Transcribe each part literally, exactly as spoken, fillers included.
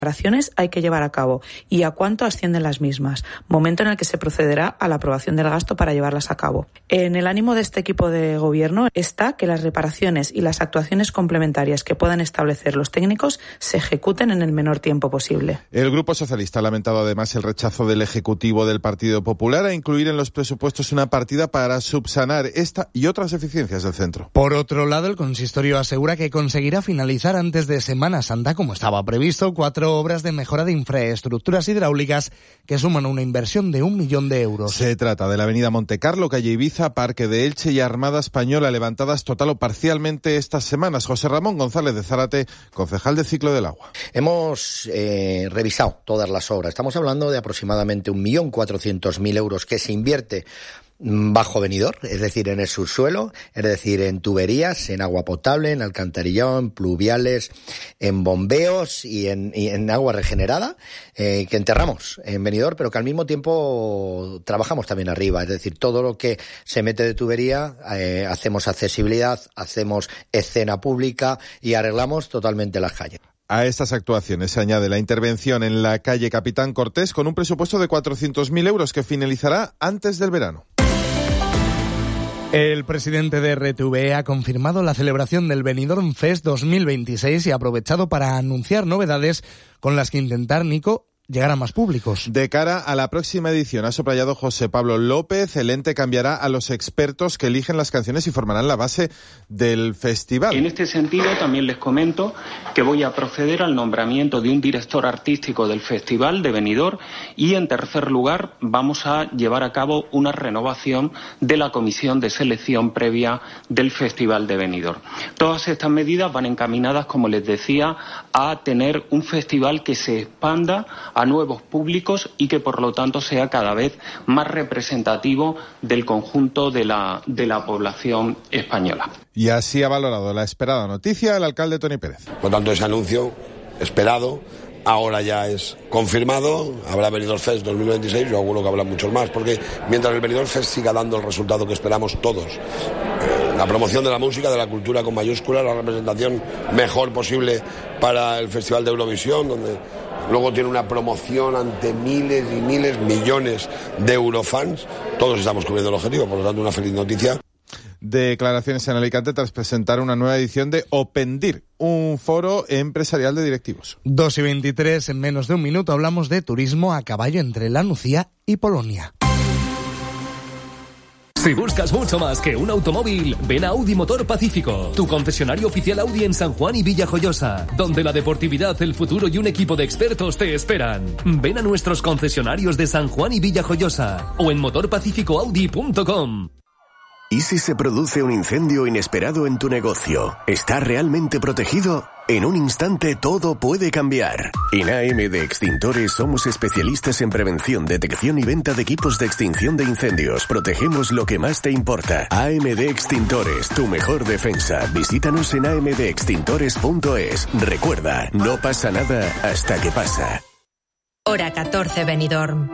reparaciones hay que llevar a cabo y a cuánto ascienden las mismas, momento en el que se procederá a la aprobación del gasto para llevarlas a cabo. En el ánimo de este equipo de gobierno está que las reparaciones y las actuaciones complementarias que puedan establecer los técnicos se ejecuten en el menor tiempo posible. El Grupo Socialista ha lamentado además el rechazo del Ejecutivo del Partido Popular a incluir en los presupuestos una partida para subsanar esta y otras deficiencias del centro. Por otro lado, el consistorio asegura que conseguirá finalizar antes de Semana Santa, como estaba previsto, cuatro obras de mejora de infraestructuras hidráulicas que suman una inversión de un millón de euros. Se trata de la avenida Montecarlo, calle Ibiza, Parque de Elche y Armada Española, levantadas total o parcialmente estas semanas. José Ramón González de Zárate, concejal de Ciclo del Agua. Hemos eh, revisado todas las obras. Estamos hablando de aproximadamente un millón cuatrocientos mil euros que se invierte bajo venidor, es decir, en el subsuelo, es decir, en tuberías, en agua potable, en alcantarillado, en pluviales, en bombeos y en, y en agua regenerada, eh, que enterramos en venidor, pero que al mismo tiempo trabajamos también arriba, es decir, todo lo que se mete de tubería, eh, hacemos accesibilidad, hacemos escena pública y arreglamos totalmente las calles. A estas actuaciones se añade la intervención en la calle Capitán Cortés con un presupuesto de cuatrocientos mil euros que finalizará antes del verano. El presidente de R T V E ha confirmado la celebración del Benidorm Fest dos mil veintiséis y ha aprovechado para anunciar novedades con las que intentar, Nico, llegar a más públicos. De cara a la próxima edición, ha subrayado José Pablo López, el ente cambiará a los expertos que eligen las canciones y formarán la base del festival. En este sentido, también les comento que voy a proceder al nombramiento de un director artístico del Festival de Benidorm y, en tercer lugar, vamos a llevar a cabo una renovación de la comisión de selección previa del Festival de Benidorm. Todas estas medidas van encaminadas, como les decía, a tener un festival que se expanda a nuevos públicos y que por lo tanto sea cada vez más representativo del conjunto de la, de la población española. Y así ha valorado la esperada noticia el alcalde Toni Pérez. Por tanto, ese anuncio esperado ahora ya es confirmado. Habrá Benidorm Fest dos mil veintiséis, yo auguro que habrá muchos más, porque mientras el Benidorm Fest siga dando el resultado que esperamos todos, eh, la promoción de la música, de la cultura con mayúscula, la representación mejor posible para el Festival de Eurovisión, donde luego tiene una promoción ante miles y miles, millones de eurofans. Todos estamos cubriendo el objetivo, por lo tanto, una feliz noticia. Declaraciones en Alicante tras presentar una nueva edición de Opendir, un foro empresarial de directivos. dos y veintitrés, en menos de un minuto hablamos de turismo a caballo entre la Nucía y Polonia. Si buscas mucho más que un automóvil, ven a Audi Motor Pacífico, tu concesionario oficial Audi en San Juan y Villajoyosa, donde la deportividad, el futuro y un equipo de expertos te esperan. Ven a nuestros concesionarios de San Juan y Villajoyosa o en motor pacífico audi punto com. ¿Y si se produce un incendio inesperado en tu negocio? ¿Está realmente protegido? En un instante todo puede cambiar. En A M D Extintores somos especialistas en prevención, detección y venta de equipos de extinción de incendios. Protegemos lo que más te importa. A M D Extintores, tu mejor defensa. Visítanos en a m d extintores punto es. Recuerda, no pasa nada hasta que pasa. Hora catorce, Benidorm.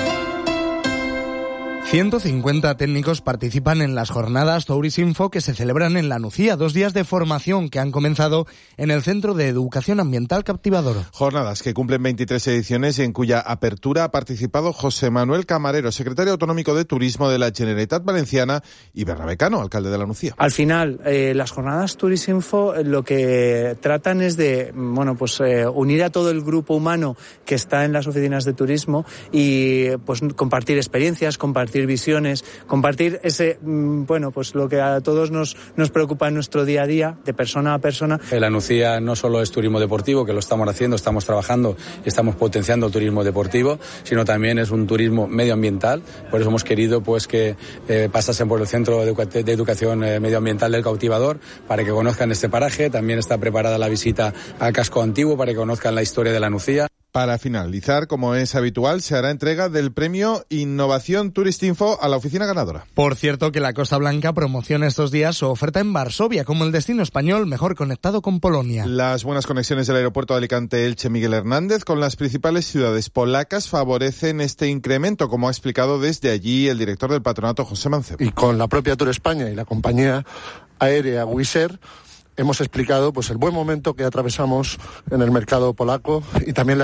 ciento cincuenta técnicos participan en las jornadas Tourisminfo que se celebran en La Nucía, dos días de formación que han comenzado en el Centro de Educación Ambiental Captivador. Jornadas que cumplen veintitrés ediciones y en cuya apertura ha participado José Manuel Camarero, secretario autonómico de Turismo de la Generalitat Valenciana, y Bernabé Cano, alcalde de La Nucía. Al final, eh, las jornadas Tourisminfo lo que tratan es de, bueno, pues eh, unir a todo el grupo humano que está en las oficinas de turismo y pues compartir experiencias, compartir visiones, compartir ese, bueno, pues lo que a todos nos, nos preocupa en nuestro día a día, de persona a persona. La Nucía no solo es turismo deportivo, que lo estamos haciendo, estamos trabajando y estamos potenciando el turismo deportivo, sino también es un turismo medioambiental. Por eso hemos querido pues que eh, pasasen por el Centro de, Educa- de Educación eh, Medioambiental del Cautivador para que conozcan este paraje. También está preparada la visita al casco antiguo para que conozcan la historia de la Nucía. Para finalizar, como es habitual, se hará entrega del premio Innovación Touristinfo a la oficina ganadora. Por cierto, que la Costa Blanca promociona estos días su oferta en Varsovia como el destino español mejor conectado con Polonia. Las buenas conexiones del aeropuerto de Alicante-Elche Miguel Hernández con las principales ciudades polacas favorecen este incremento, como ha explicado desde allí el director del patronato, José Mancebo. Y con la propia Tour España y la compañía aérea Wizz Air, hemos explicado pues el buen momento que atravesamos en el mercado polaco y también la